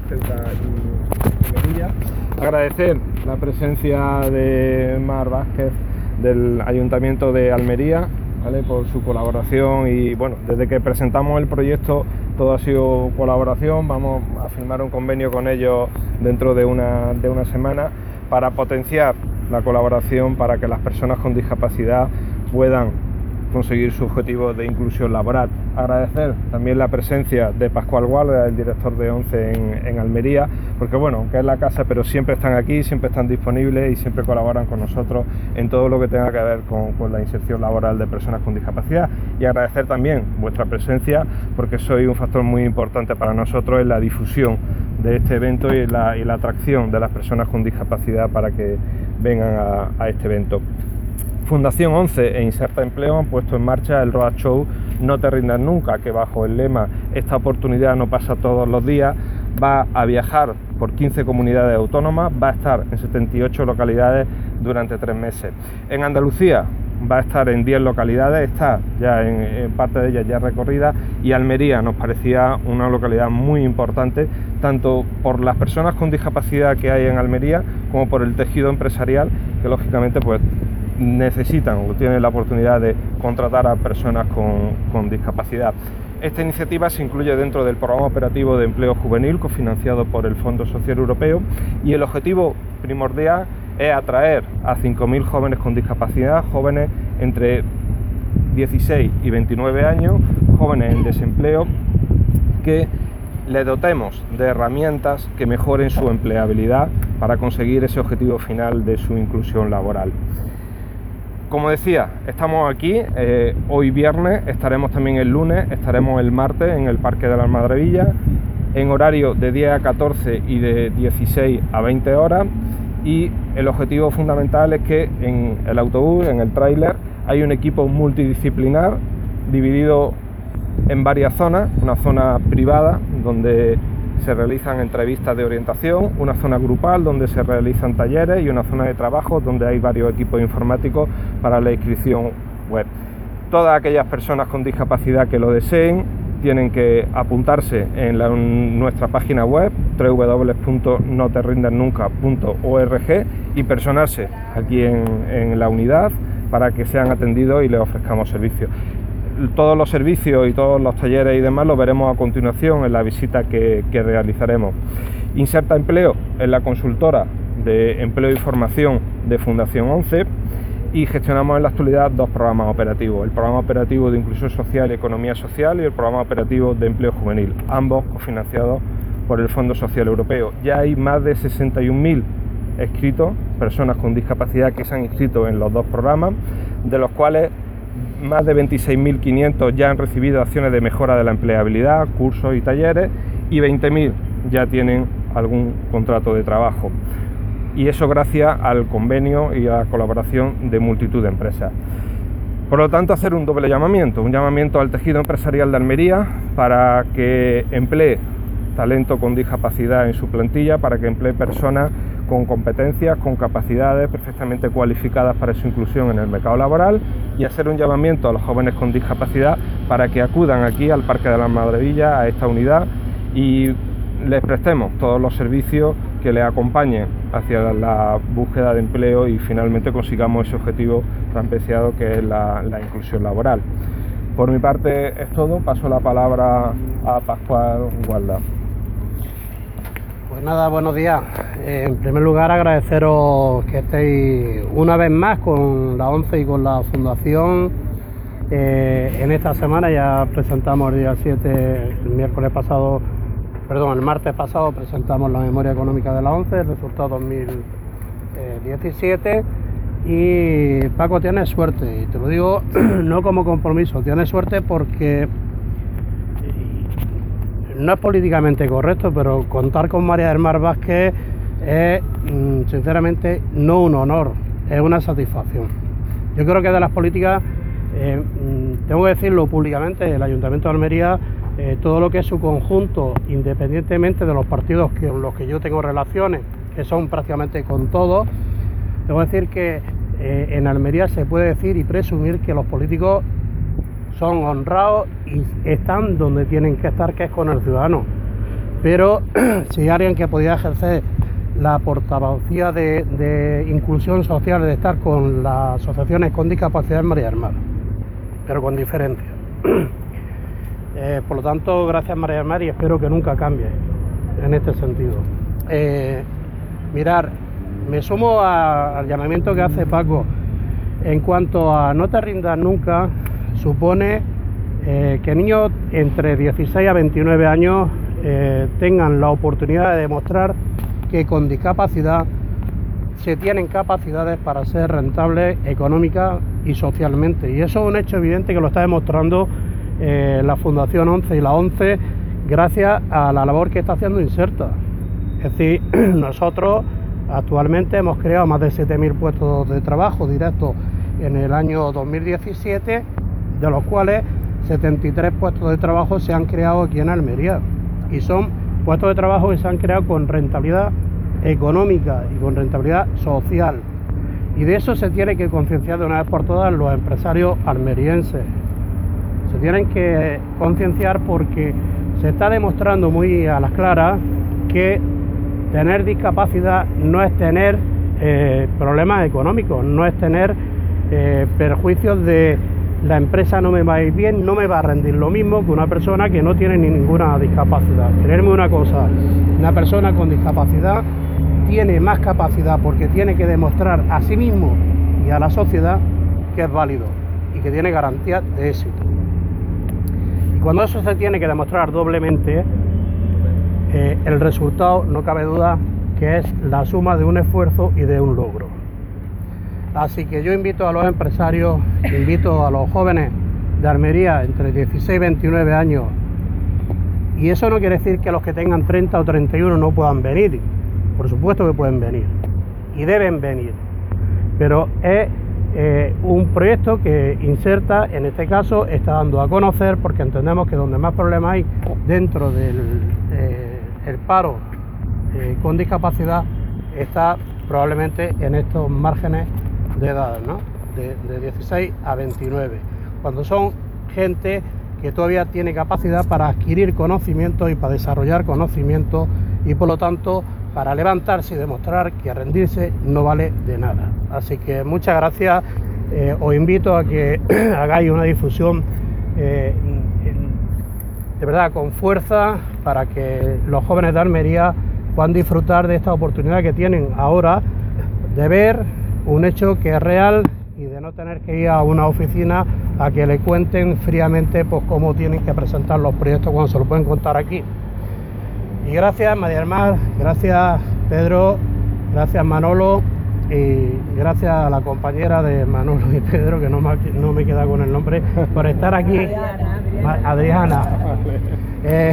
Ceuta y Melilla. Agradecer la presencia de Mar Vázquez del Ayuntamiento de Almería, ¿vale?, por su colaboración y bueno, desde que presentamos el proyecto todo ha sido colaboración. Vamos a firmar un convenio con ellos dentro de una semana para potenciar la colaboración para que las personas con discapacidad puedan conseguir su objetivo de inclusión laboral. Agradecer también la presencia de Pascual Guarda, el director de ONCE en Almería, porque bueno, aunque es la casa, pero siempre están aquí, siempre están disponibles y siempre colaboran con nosotros en todo lo que tenga que ver con la inserción laboral de personas con discapacidad. Y agradecer también vuestra presencia, porque sois un factor muy importante para nosotros en la difusión de este evento y la atracción de las personas con discapacidad para que vengan a este evento. Fundación ONCE e Inserta Empleo han puesto en marcha el Roadshow No te rindas nunca, que bajo el lema "Esta oportunidad no pasa todos los días" va a viajar por 15 comunidades autónomas, va a estar en 78 localidades durante 3 meses. En Andalucía va a estar en 10 localidades, está ya en parte de ellas ya recorrida, y Almería nos parecía una localidad muy importante, tanto por las personas con discapacidad que hay en Almería como por el tejido empresarial, que lógicamente pues necesitan o tienen la oportunidad de contratar a personas con discapacidad. Esta iniciativa se incluye dentro del Programa Operativo de Empleo Juvenil, cofinanciado por el Fondo Social Europeo, y el objetivo primordial es atraer a 5.000 jóvenes con discapacidad, jóvenes entre 16 y 29 años, jóvenes en desempleo, que le dotemos de herramientas que mejoren su empleabilidad para conseguir ese objetivo final de su inclusión laboral. Como decía, estamos aquí, hoy viernes, estaremos también el lunes, estaremos el martes en el Parque de la Almadrevilla, en horario de 10 a 14 y de 16 a 20 horas, y el objetivo fundamental es que en el autobús, en el tráiler, hay un equipo multidisciplinar dividido en varias zonas, una zona privada donde se realizan entrevistas de orientación, una zona grupal donde se realizan talleres y una zona de trabajo donde hay varios equipos informáticos para la inscripción web. Todas aquellas personas con discapacidad que lo deseen tienen que apuntarse en nuestra página web www.noterindasnunca.org y personarse aquí en la unidad para que sean atendidos y les ofrezcamos servicios. Todos los servicios y todos los talleres y demás los veremos a continuación en la visita que realizaremos. Inserta Empleo es la consultora de empleo y formación de Fundación ONCE y gestionamos en la actualidad 2 programas operativos: el programa operativo de inclusión social y economía social y el programa operativo de empleo juvenil, ambos cofinanciados por el Fondo Social Europeo. Ya hay más de 61.000 inscritos, personas con discapacidad que se han inscrito en los 2 programas, de los cuales más de 26.500 ya han recibido acciones de mejora de la empleabilidad, cursos y talleres, y 20.000 ya tienen algún contrato de trabajo. Y eso gracias al convenio y a la colaboración de multitud de empresas. Por lo tanto, hacer un doble llamamiento, un llamamiento al tejido empresarial de Almería para que emplee talento con discapacidad en su plantilla, para que emplee personas con competencias, con capacidades perfectamente cualificadas para su inclusión en el mercado laboral, y hacer un llamamiento a los jóvenes con discapacidad para que acudan aquí al Parque de la Almadrevilla, a esta unidad, y les prestemos todos los servicios que les acompañen hacia la búsqueda de empleo y finalmente consigamos ese objetivo tan preciado que es la inclusión laboral. Por mi parte es todo, paso la palabra a Pascual Guarda. Pues nada, buenos días. En primer lugar, agradeceros que estéis una vez más con la ONCE y con la Fundación. En esta semana ya presentamos el día 7, el martes pasado presentamos la memoria económica de la ONCE, el resultado 2017. Y Paco, tienes suerte, y te lo digo no como compromiso, tienes suerte porque no es políticamente correcto, pero contar con María del Mar Vázquez es sinceramente no un honor, es una satisfacción. Yo creo que de las políticas, tengo que decirlo públicamente, el Ayuntamiento de Almería, todo lo que es su conjunto, independientemente de los partidos con los que yo tengo relaciones, que son prácticamente con todos, tengo que decir que en Almería se puede decir y presumir que los políticos son honrados y están donde tienen que estar, que es con el ciudadano. pero si alguien que podía ejercer la portavocía de inclusión social, de estar con las asociaciones con discapacidad, es María del Mar, pero con diferencia. Por lo tanto, gracias María del Mar, y espero que nunca cambie en este sentido. Mirar, me sumo al llamamiento que hace Paco en cuanto a no te rindas nunca. Supone que niños entre 16 a 29 años tengan la oportunidad de demostrar que con discapacidad se tienen capacidades para ser rentables económica y socialmente, y eso es un hecho evidente que lo está demostrando la Fundación ONCE y la ONCE gracias a la labor que está haciendo Inserta. Es decir, nosotros actualmente hemos creado más de 7.000 puestos de trabajo directos en el año 2017, de los cuales 73 puestos de trabajo se han creado aquí en Almería, y son puestos de trabajo que se han creado con rentabilidad económica y con rentabilidad social, y de eso se tiene que concienciar de una vez por todas los empresarios almerienses. Se tienen que concienciar porque se está demostrando muy a las claras que tener discapacidad no es tener problemas económicos, no es tener perjuicios de la empresa no me va a ir bien, no me va a rendir lo mismo que una persona que no tiene ninguna discapacidad. Creerme una cosa, una persona con discapacidad tiene más capacidad porque tiene que demostrar a sí mismo y a la sociedad que es válido y que tiene garantía de éxito. Y cuando eso se tiene que demostrar doblemente, el resultado no cabe duda que es la suma de un esfuerzo y de un logro. Así que yo invito a los empresarios, invito a los jóvenes de Almería entre 16 y 29 años, y eso no quiere decir que los que tengan 30 o 31 no puedan venir. Por supuesto que pueden venir y deben venir, pero es un proyecto que Inserta en este caso está dando a conocer, porque entendemos que donde más problemas hay dentro del el paro con discapacidad está probablemente en estos márgenes de edad, ¿no? de 16 a 29, cuando son gente que todavía tiene capacidad para adquirir conocimientos y para desarrollar conocimientos, y por lo tanto para levantarse y demostrar que rendirse no vale de nada. Así que muchas gracias, os invito a que hagáis una difusión de verdad con fuerza para que los jóvenes de Almería puedan disfrutar de esta oportunidad que tienen ahora de ver un hecho que es real y de no tener que ir a una oficina a que le cuenten fríamente pues cómo tienen que presentar los proyectos cuando se lo pueden contar aquí. Y gracias María del Mar, gracias Pedro, gracias Manolo, y gracias a la compañera de Manolo y Pedro, que no me queda con el nombre, por estar aquí, Adriana.